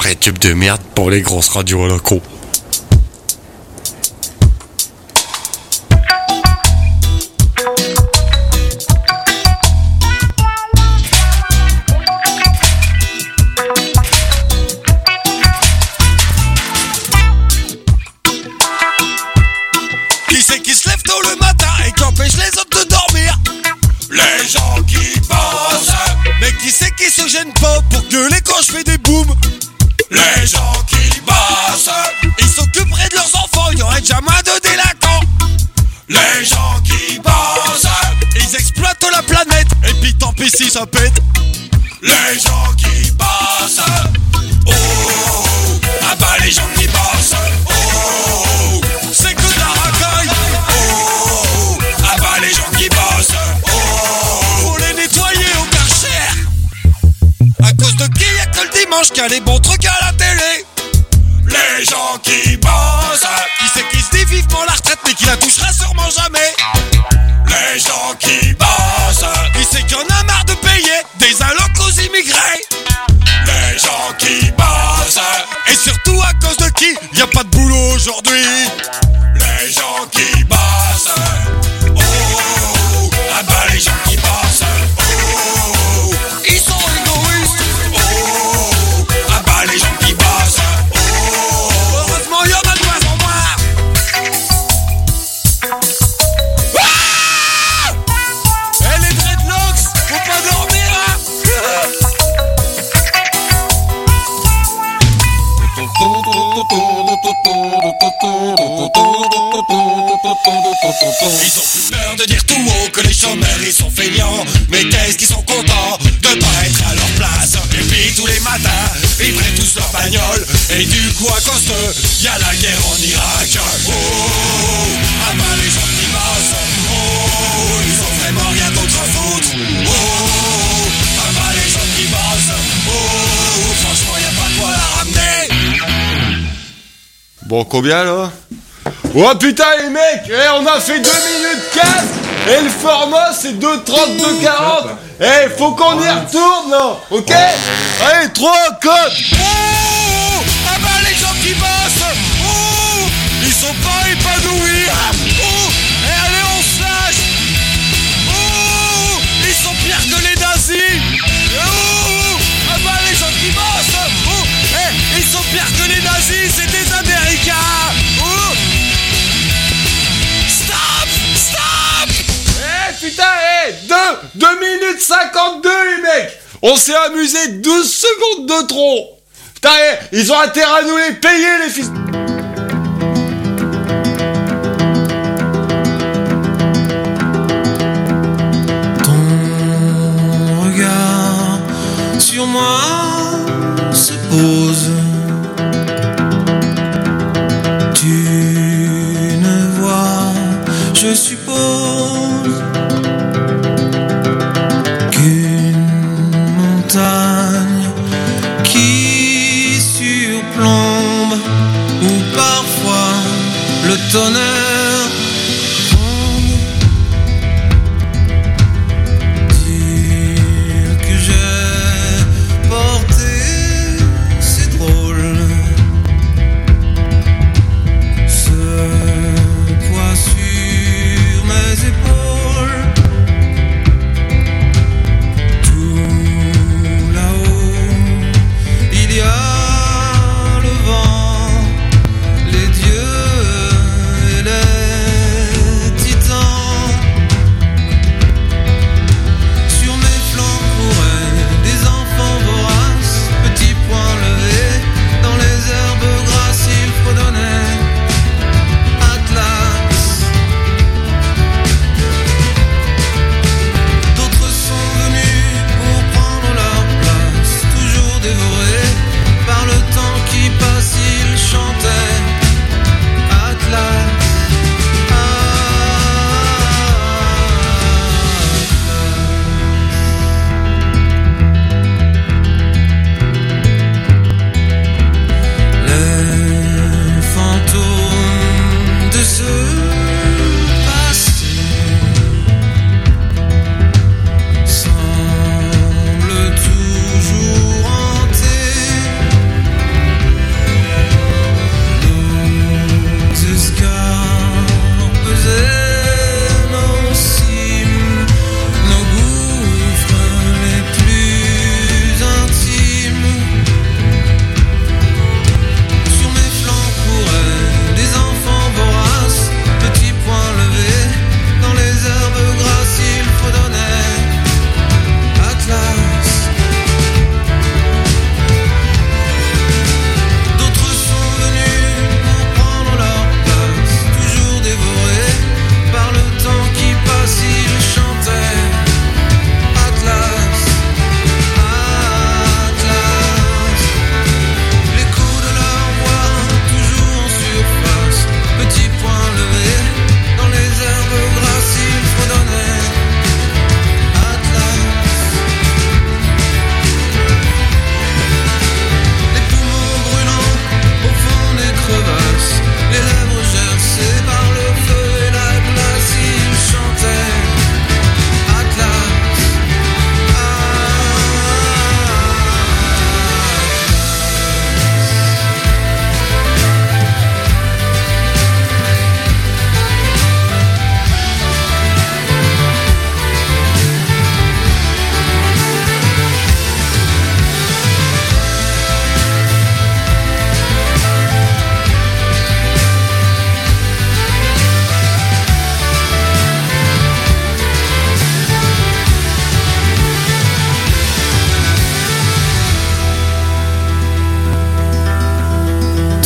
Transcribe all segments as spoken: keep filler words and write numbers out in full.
vrai tube de merde pour les grosses radios locaux. Qui c'est qui se lève tôt le matin et qui empêche les autres de dormir? Les gens qui bossent. Mais qui c'est qui se gêne pas pour gueuler quand je fais des booms? Les gens qui bossent. Ils s'occuperaient de leurs enfants, il y aurait déjà moins de délinquants. Les gens qui bossent. Ils exploitent la planète et puis tant pis si ça pète. Les gens qui bossent. Oh, ah bah les gens qui bossent. Oh, c'est que de la racaille. Oh, ah bah les gens qui bossent. Oh, faut les nettoyer au Karcher. À cause de qui y'a que le dimanche qu'il y a les bons trucs à la télé? Les gens qui bossent. Qui c'est qui se dit vivement la retraite mais qui la touchera sûrement jamais? Les gens qui bossent. Qui c'est qui en a marre de payer des allocs aux immigrés? Les gens qui bossent. Et surtout à cause de qui y a pas de boulot aujourd'hui? Les gens qui bossent. Oh, ah bah les gens qui bossent. Oh, ils sont égoïstes. Oh, ah bah les gens qui bossent. Oh, heureusement y en a de moins en moins. Ah, eh les dreadlocks, faut pas dormir hein. Ils ont plus peur de dire tout haut que les chômeurs ils sont feignants. Mais qu'est-ce qu'ils sont contents de pas être à leur place. Et puis tous les matins, ils prennent tous leur bagnole. Et du coup à cause d'eux, y'a la guerre en Irak. Oh, ah bah les gens qui bossent. Oh, ils ont vraiment rien d'autre à foutre. Oh, ah bah les gens qui bossent. Oh, franchement y'a pas de quoi la ramener. Bon, combien là? Oh putain les mecs, eh, on a fait deux minutes quatre et le format c'est deux trente-deux quarante. Eh, faut qu'on y retourne là, ok? Allez, trois codes. Oh, ah bah les gens qui bossent. Oh, ils sont pas épanouis. Oh, et allez on se lâche. Oh, ils sont pires que les nazis. Oh, ah bah les gens qui bossent. Oh, eh, ils sont pires que les nazis, c'est des Américains. Oh, stop, stop. Eh putain, eh, deux, deux minutes cinquante-deux les mecs. On s'est amusé douze secondes de trop. Putain, eh, ils ont intérêt à nous les payer les fils. Ton regard sur moi se pose. Tu ne vois, je suppose, qu'une montagne qui surplombe, ou parfois le tonnerre tombe. Dire que j'ai porté, c'est drôle. Ce poids sur mes épaules, tout là-haut, il y a le vent, les dieux et les titans. Sur mes flancs couraient des enfants voraces, petits poings levés, dans les herbes grasses ils fredonnaient Atlas. D'autres sont venus pour prendre leur place, toujours dévorés par le temps qui passe, ils chantaient Atlas. Les fantômes de ce passé semblent toujours hanter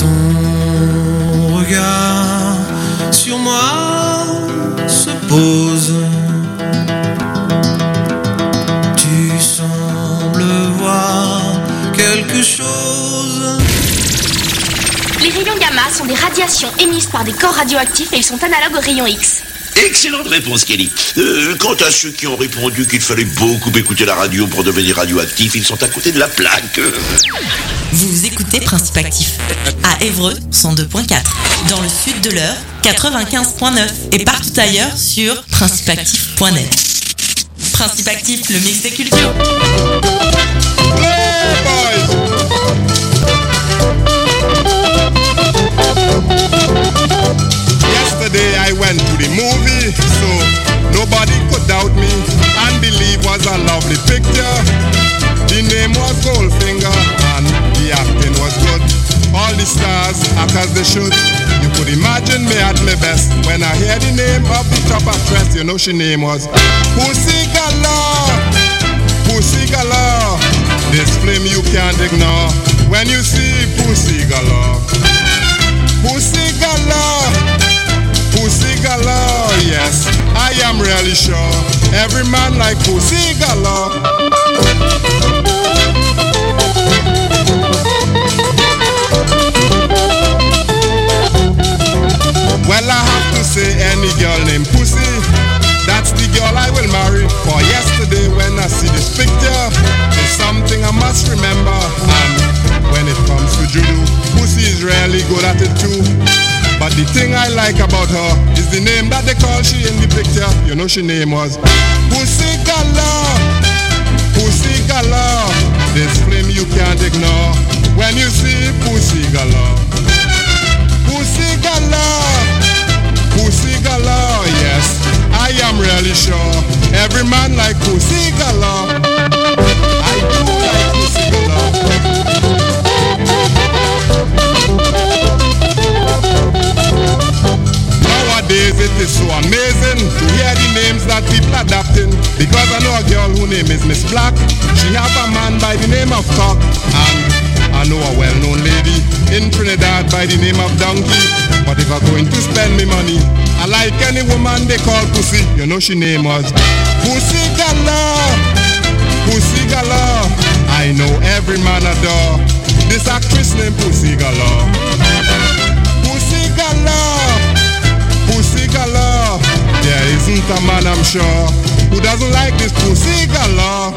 Ton regard sur moi se pose. Tu sembles voir quelque chose. Les rayons gamma sont des radiations émises par des corps radioactifs et ils sont analogues aux rayons X. Excellente réponse, Kelly. Euh, quant à ceux qui ont répondu qu'il fallait beaucoup écouter la radio pour devenir radioactif, ils sont à côté de la plaque. Vous écoutez Principe Actif à Évreux cent deux virgule quatre, dans le sud de l'Eure quatre-vingt-quinze virgule neuf et partout ailleurs sur principe actif point net. Principe Actif, le mix des cultures. Yesterday I went to the movie, so nobody could doubt me and believe was a lovely picture. The name was Goldfinger and the acting was good. All the stars act as they should. You could imagine me at my best when I hear the name of the top actress. You know she name was Pussy Galore. Pussy Galore. This flame you can't ignore when you see Pussy Galore. Pussy Galore. Pussy Galore, yes, I am really sure every man like Pussy Galore. Well, I have to say any girl named Pussy, that's the girl I will marry. For yesterday when I see this picture, it's something I must remember. And when it comes to judo, Pussy is really good at it too. But the thing I like about her is the name that they call she in the picture. You know she name was Pussy Galore. Pussy Galore. This flame you can't ignore when you see Pussy Galore. Pussy Galore. Pussy Galore, yes, I am really sure every man like Pussy Galore. I do like Pussy Galore. Nowadays it is so amazing to hear the names that people adapting. Because I know a girl whose name is Miss Black. She have a man by the name of Cock. And I know a well-known lady in Trinidad by the name of Donkey. But if I'm going to spend me money, I like any woman they call Pussy. You know she name was Pussy Galore. Pussy Galore. I know every man adore this actress named Pussy Galore. Pussy Galore. Pussy Galore. There isn't a man, I'm sure, who doesn't like this Pussy Galore.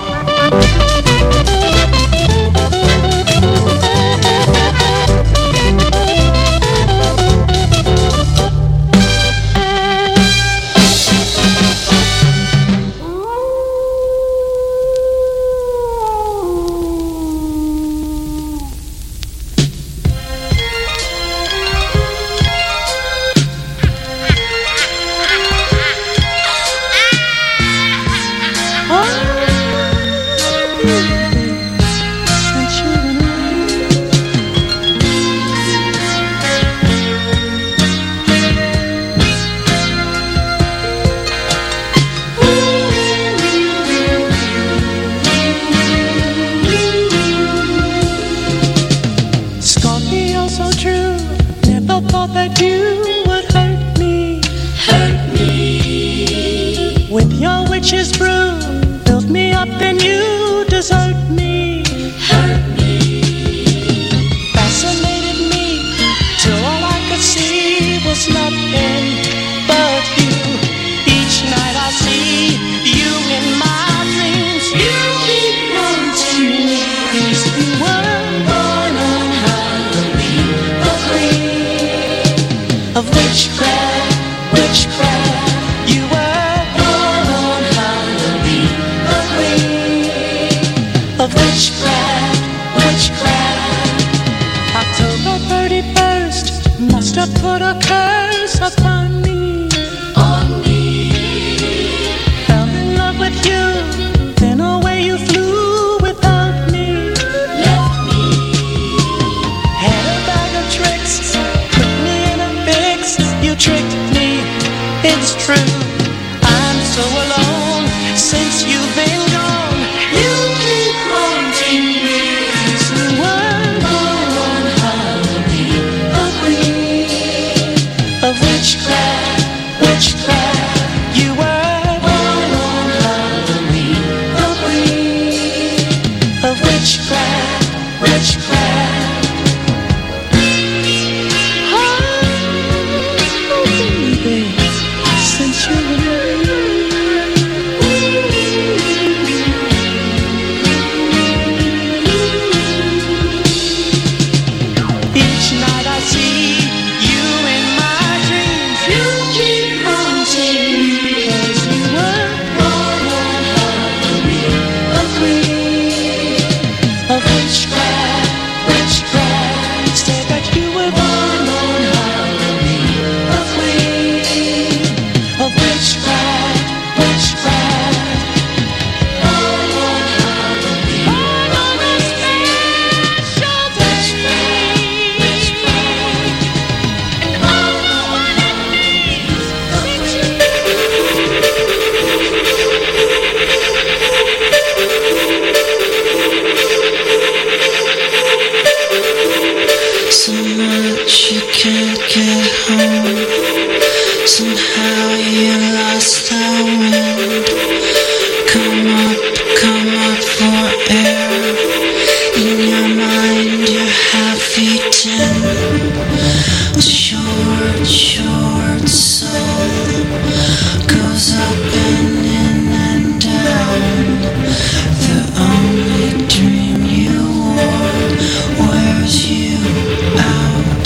can't get home. Somehow you lost the wind. Come up, come up for air. In your mind you're half eaten. A short, short soul goes up and in and down. The only dream you wore wears you out.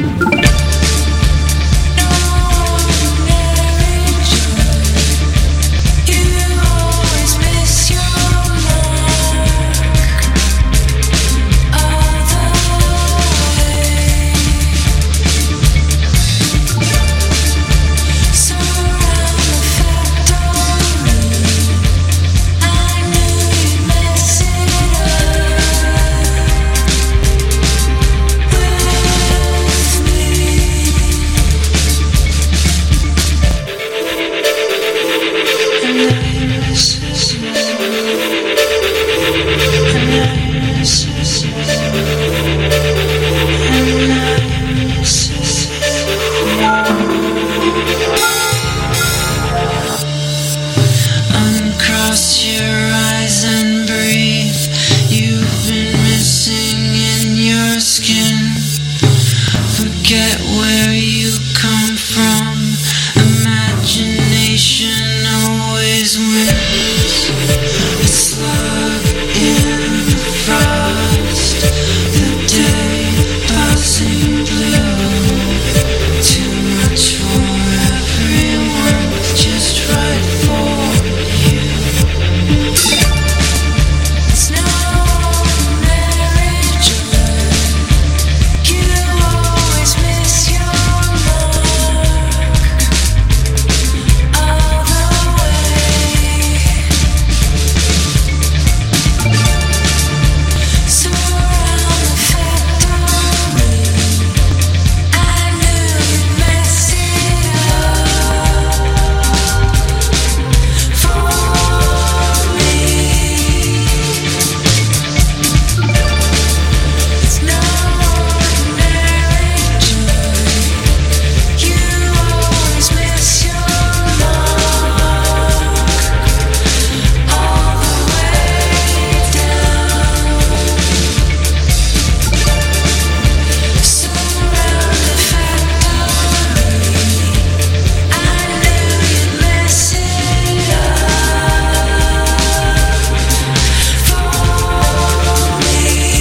No ordinary joy. You always miss your mark. All the way. Surround the factory. I knew you'd mess it Uncross your eyes and breathe. You've been missing in your skin. Forget where you come from. Imagination always wins. A slug in the frost. The day passing blue. Too much for everyone. Just right for you. It's no ordinary joy. You always miss your mark. All the way. Surround the factory. I knew you'd mess it up for me. It's no ordinary joy. You always miss your mark. All the way down. Surround the factory. I knew you'd mess it up for me.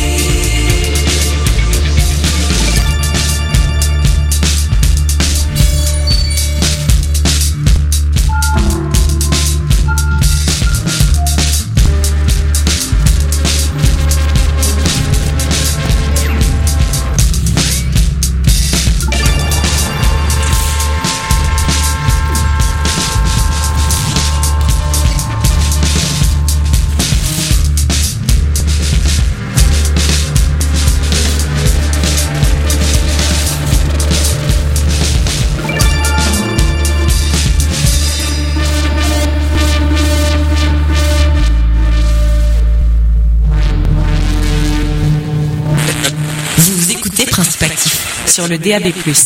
Vous écoutez Principe Actif sur le D A B plus.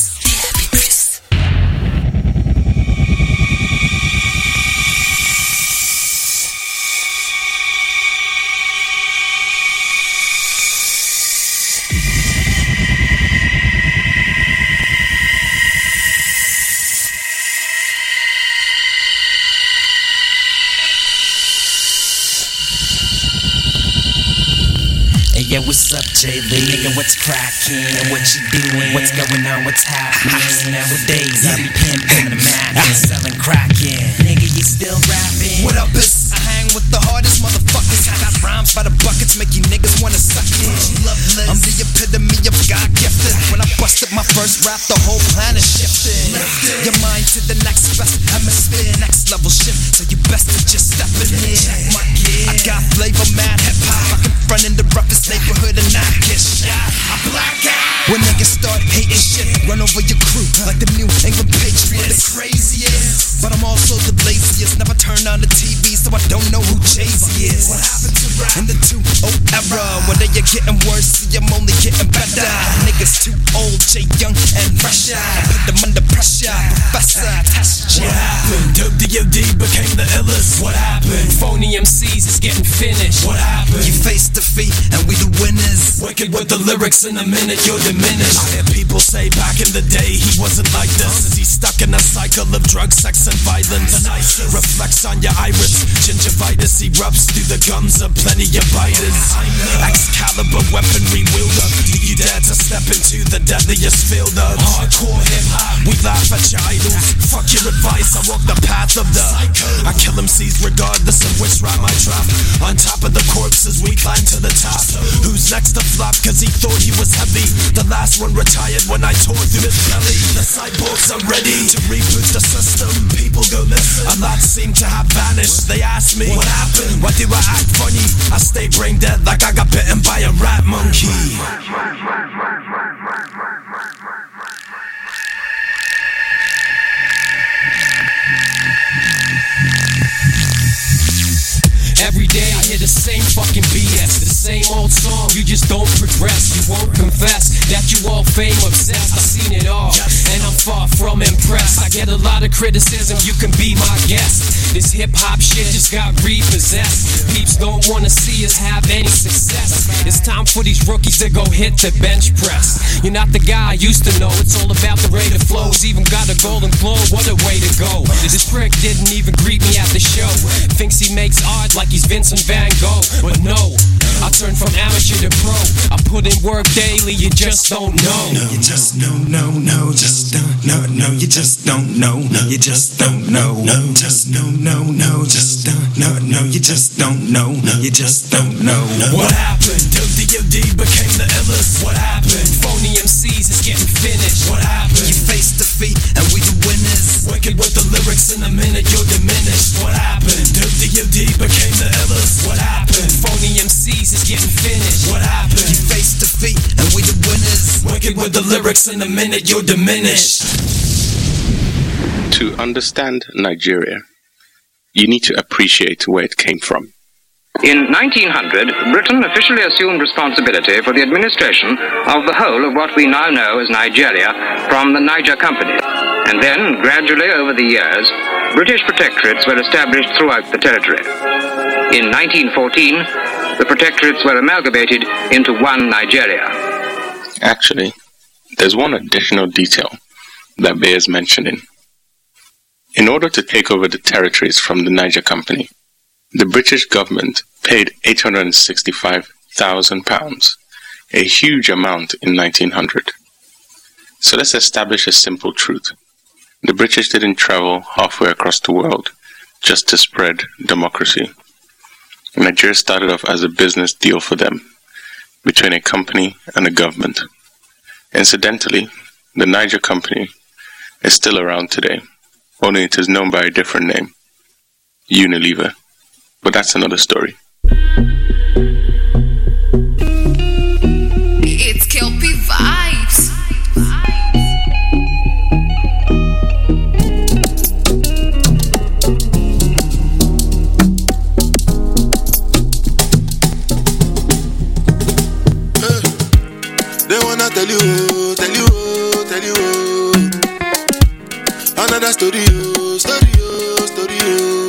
Hey yo, what's up, J B? Nigga, what's crackin'? What you doing? What's going on? What's happening? Nowadays, I be pimpin' the Mac, selling crackin'. Nigga, you still rapping? What up, is? I hang with the hardest motherfuckers. I got rhymes by the buckets, make you niggas wanna suck it. I'm the epitome of God gifted. When I busted my first rap, the whole planet shifted. Your mind to the next best hemisphere, next level shift. So you best to just step in here. Check my gear. I got flavor, mad hip hop. I can front in the roughest neighborhood and not get shot. I black out when niggas start hating shit. Run over your crew like the New England Patriots. The craziest, but I'm also the laziest. Never turn on the T V, so I don't know who Jay-Z is. What happened to rap in the two oh era? When they are getting worse, see I'm only getting better. Niggas too old J Young and Russia. Put them under pressure, Professor Tasha. What happened? Dope D O D became the illest. What happened? Phony M Cs is getting finished. What happened? You face defeat and we the winners. Wicked with the lyrics, in a minute you're diminished. I hear people say back in the day he wasn't like this. Is he stuck in a cycle of drugs, sex and violence? The nicest reflects on your iris. Gingivitis erupts through the gums of plenty of biters. Excalibur weaponry wielder. Do you dare to step into the deadliest field of hardcore hip hop? We laugh at your idols. Fuck your advice, I walk the path of the psycho. I kill M Cs regardless of which rhyme I drop. On top of the corpses we climb to the top. Who's next to flop cause he thought he was heavy? The last one retired when I tore through his belly. The cyborgs are ready to reboot the system. People go listen. A lot seem to have vanished. They ask me, what happened? Why do I act funny? I stay brain dead like I got bitten by a rat monkey. Every day I hear the same fucking B S, the same old song. You just don't progress, you won't confess that you all fame obsessed. I've seen it all, and I'm far from impressed. I get a lot of criticism, you can be my guest. This hip hop shit just got repossessed. Peeps don't wanna see us have any success. It's time for these rookies to go hit the bench press. You're not the guy I used to know, it's all about the rate of flows. Even got a golden globe, what a way to go. This prick didn't even greet me at the show. Thinks he makes art like he's Vincent Van Gogh, but no, I turn from amateur to pro. I put in work daily, you just don't know. No, you just know, no, no, just don't know, no, you just don't know, no, you just don't know, no, just no, no, no, just don't know, no, you just don't know, no, you just don't know. What happened? Dope D O D became the illest. What happened? Phony M Cs is getting finished. What happened? You face defeat and we the winners. Wicked with the lyrics, in a minute you're diminished. What happened? Dope D O D became the illest. What happened? Phony M Cs is getting finished. What happened? You face defeat and we the winners. Wicked with the lyrics, in a minute you're diminished. To understand Nigeria, you need to appreciate where it came from. In nineteen hundred, Britain officially assumed responsibility for the administration of the whole of what we now know as Nigeria from the Niger Company. And then, gradually over the years, British protectorates were established throughout the territory. In nineteen fourteen, the protectorates were amalgamated into one Nigeria. Actually, there's one additional detail that bears mentioning. In order to take over the territories from the Niger Company, the British government paid eight hundred sixty-five thousand pounds, a huge amount in nineteen hundred. So let's establish a simple truth. The British didn't travel halfway across the world just to spread democracy. Nigeria started off as a business deal for them, between a company and a government. Incidentally, the Niger Company is still around today, only it is known by a different name, Unilever. But that's another story. It's Kelpie Vibes. Hey, they wanna tell you, tell you, tell you another story, story, story.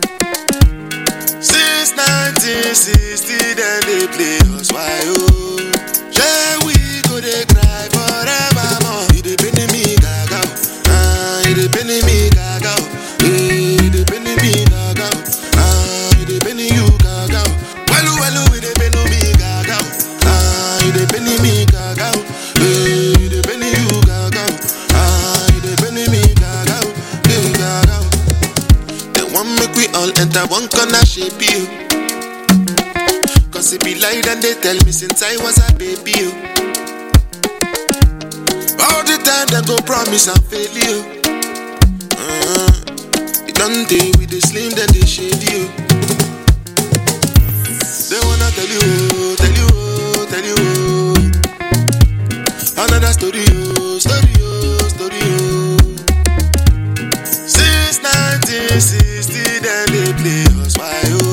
Since nineteen sixty, then they play us why oh. Yeah, we go they cry forevermore. It depend me gaga, ah, it depend me gaga, it depend me gaga, ah, it depend you gaga. Well, well, it depend me gaga, ah, it depend me gaga, it depend you gaga, ah, it depend me gaga, gaga. They want make we all enter one corner shape you. Cause it be light and they tell me since I was a baby you. All the time they go promise and fail you. uh, It don't day with the slim then they shade you. They wanna tell you, tell you, tell you another story, story, story. Since nineteen sixty then they play us why oh.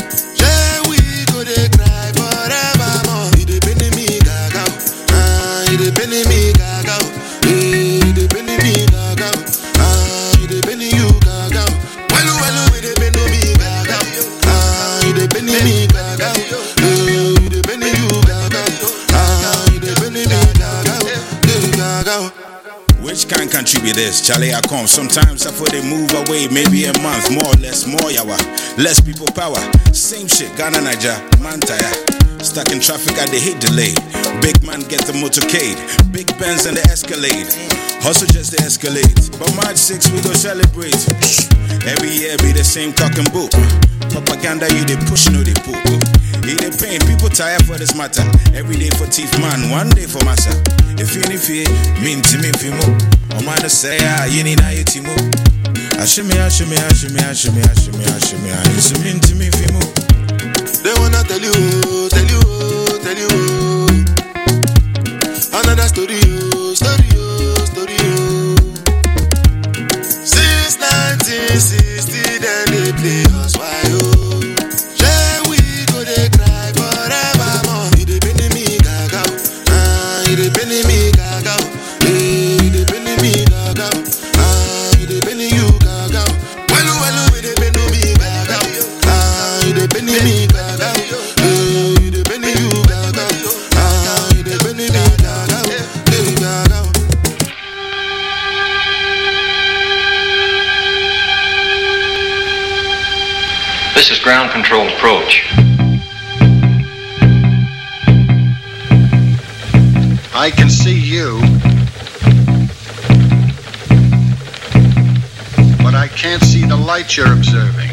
Yeah, we go they cry forevermore. It depend me gaga, ah, you dey penny me gaga. Hey, you dey penny me gaga. Ah, you dey penny you gaga. Well, well, you dey penny me gaga. Ah, you dey penny me gaga. Hey, you dey penny you gaga. Ah, you dey penny me gaga. Hey, gaga. Which kind country be this? Charlie, I come. Sometimes I feel they move away, maybe a month, more or less, more yawa. Less people power. Same shit, Ghana, Niger, man tire. Stuck in traffic, I they hate delay. Big man get the motorcade. Big Benz and the Escalade. Hustle just the escalate. But March sixth we go celebrate. Every year be the same cock and book. Propaganda you they push, no they poop. He they pain, people tired for this matter. Every day for teeth man, one day for massa. If you need fear, mean to me if you move. I'm gonna say ah, you need a timo. Ashimi, ashimi, ashimi, ashimi, ashimi, ashimi. It's mean to me if you move. They wanna tell you, tell you, tell you another story, story, story. Since nineteen sixty, then they play us why oh. Yeah, we go they cry forevermore. You dey penny me gaga, ah, you dey penny me gaga, hey, you dey penny me gaga, ah, you dey penny you gaga. Well, well, you dey penny me gaga, ah, you dey penny me gaga. This is ground control approach. I can see you, but I can't see the light you're observing.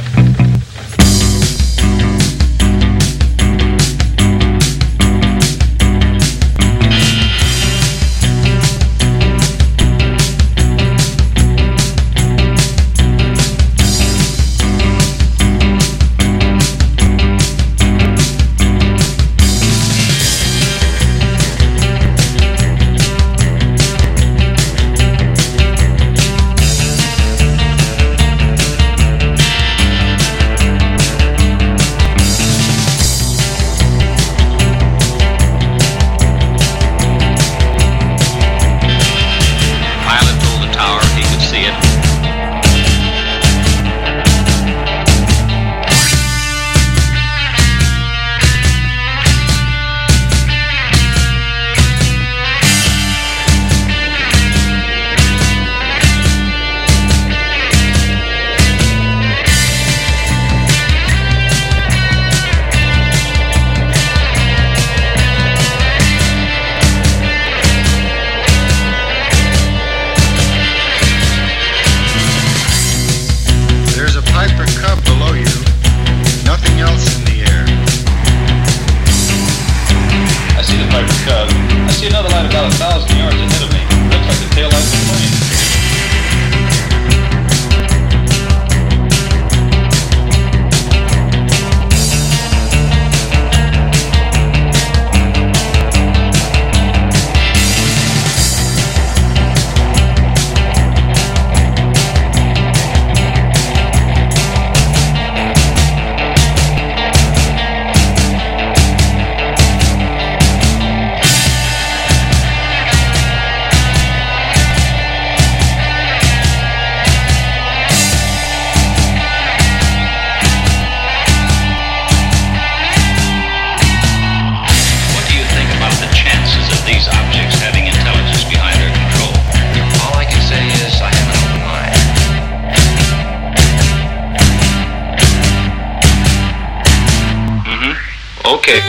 Okay.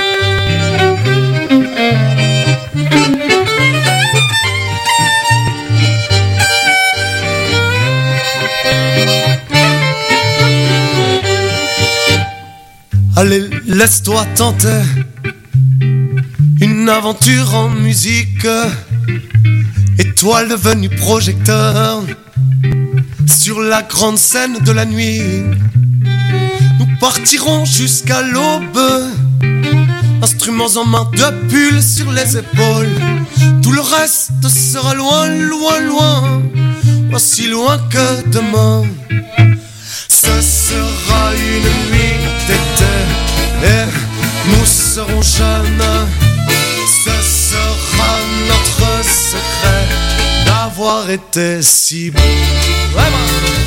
Allez, laisse-toi tenter. Une aventure en musique. Étoile devenue projecteur. Sur la grande scène de la nuit. Nous partirons jusqu'à l'aube. Instruments en main, de pulls sur les épaules. Tout le reste sera loin, loin, loin. Aussi loin que demain. Ce sera une nuit d'été et nous serons jeunes. Ce sera d'avoir été si beau. Vraiment.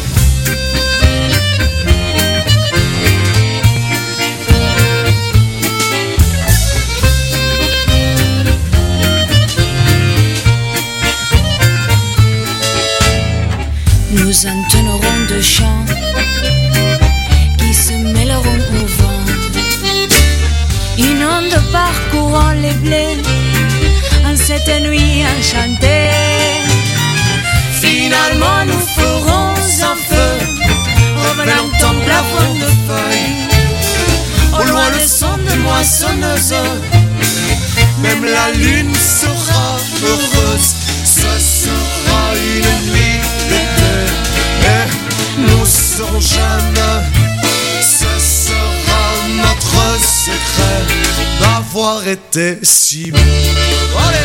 Nous entonnerons de chants qui se mêleront au vent. Une onde parcourant les blés en cette nuit enchantée. Finalement nous ferons un feu revenant ton plafond de feuilles. Au loin le son de moissonneuse, même la lune sera heureuse. Ce sera une nuit d'été et nous serons jeunes. Ce sera notre secret d'avoir été si beau. Allez!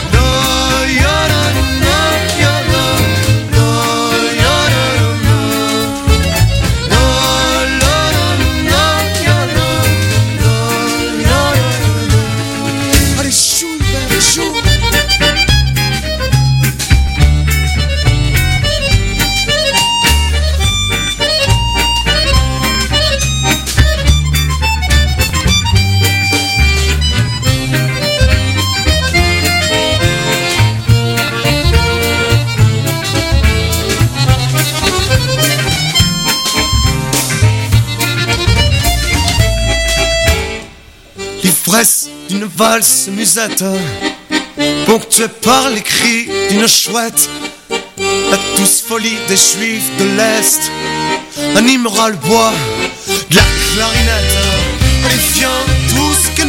L'ivresse d'une valse musette, ponctuée par les cris d'une chouette. La douce folie des juifs de l'Est animera le bois de la clarinette. Allez viens, tout ce que